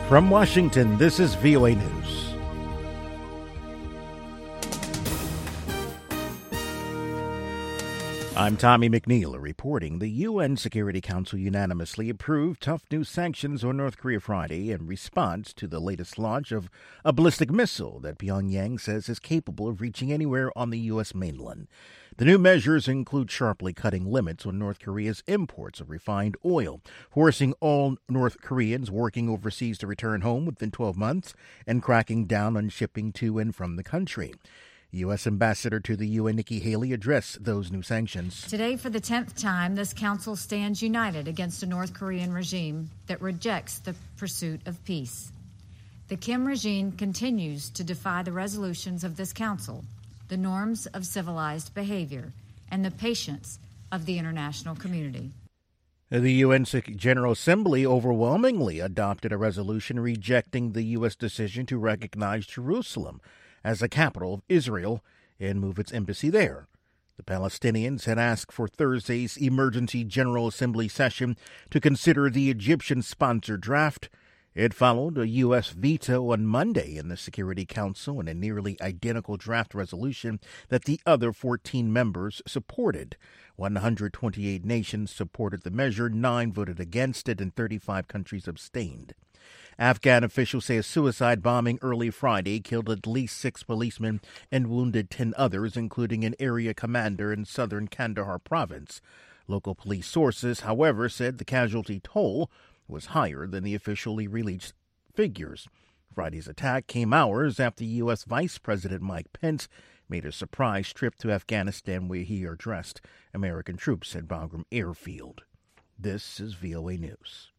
From Washington, this is VOA News. I'm Tommy McNeil reporting. The UN Security Council unanimously approved tough new sanctions on North Korea Friday in response to the latest launch of a ballistic missile that Pyongyang says is capable of reaching anywhere on the U.S. mainland. The new measures include sharply cutting limits on North Korea's imports of refined oil, forcing all North Koreans working overseas to return home within 12 months, and cracking down on shipping to and from the country. U.S. Ambassador to the UN Nikki Haley addressed those new sanctions. Today, for the 10th time, this council stands united against a North Korean regime that rejects the pursuit of peace. The Kim regime continues to defy the resolutions of this council, the norms of civilized behavior, and the patience of the international community. The UN General Assembly overwhelmingly adopted a resolution rejecting the U.S. decision to recognize Jerusalem as the capital of Israel and move its embassy there. The Palestinians had asked for Thursday's emergency General Assembly session to consider the Egyptian-sponsored draft. It followed a U.S. veto on Monday in the Security Council and a nearly identical draft resolution that the other 14 members supported. 128 nations supported the measure, 9 voted against it, and 35 countries abstained. Afghan officials say a suicide bombing early Friday killed at least 6 policemen and wounded 10 others, including an area commander in southern Kandahar province. Local police sources, however, said the casualty toll was higher than the officially released figures. Friday's attack came hours after U.S. Vice President Mike Pence made a surprise trip to Afghanistan where he addressed American troops at Bagram Airfield. This is VOA News.